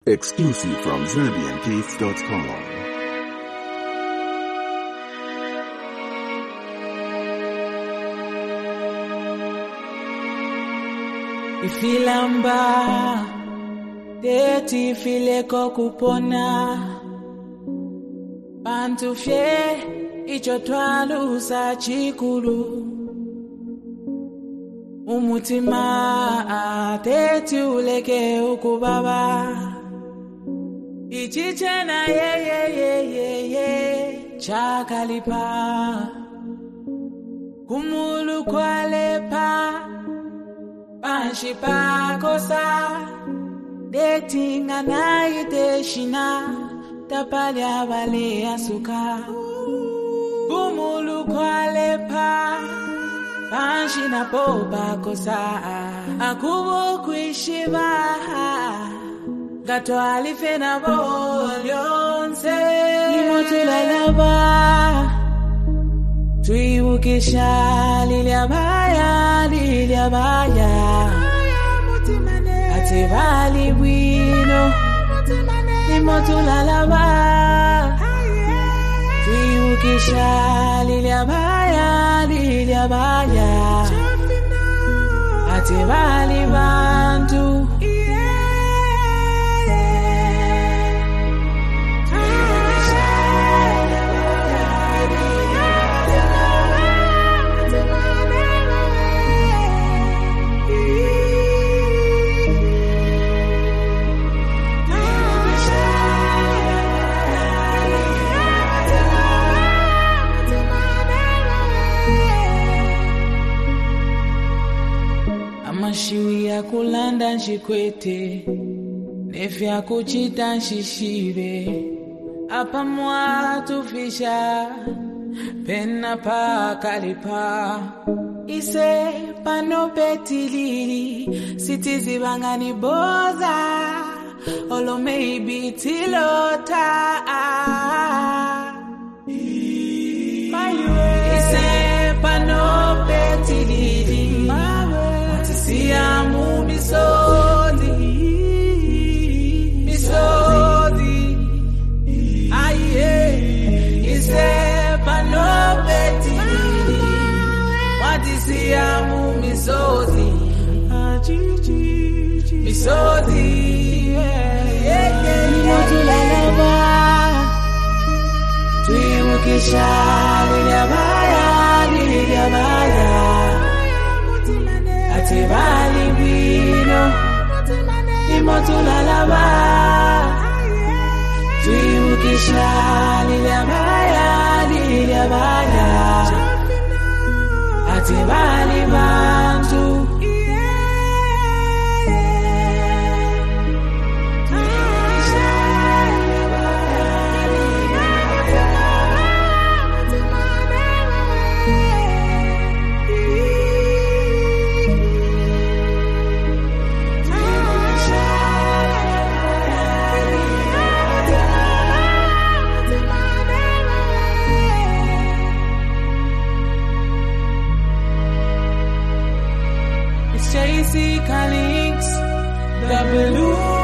Exclusive from ZambianCase.com. Ifilamba deti fileko kupona bantu fye icho twalusa chikulu umutima deti uleke ukubaba ichichena ye chakalipa kumulu kwalepa Panchipa kosa dating anaite shina tapalya vale asuka kumulu kwalepa panchina popa kosa akubo kuishiba gato alifena bolyonse nimotulalaba tuibukisha liliabaya atebali bwino nimotulalaba tuibukisha liliabaya atebali bantu Amashiwi ya kulanda njikwete nefya kuchita nshishire apa mwatu fisha pena pa kalipa ise pano petilili sitizi bangani boza olo maybe tilota ise pano petilili Siamu misodi aye ise panopeti wati siamu misodi nimotulalaba tuibukisha liliabaya atebali bwino nimotulalaba tuibukisha liliabaya atebali bantu JC Calix, the balloon.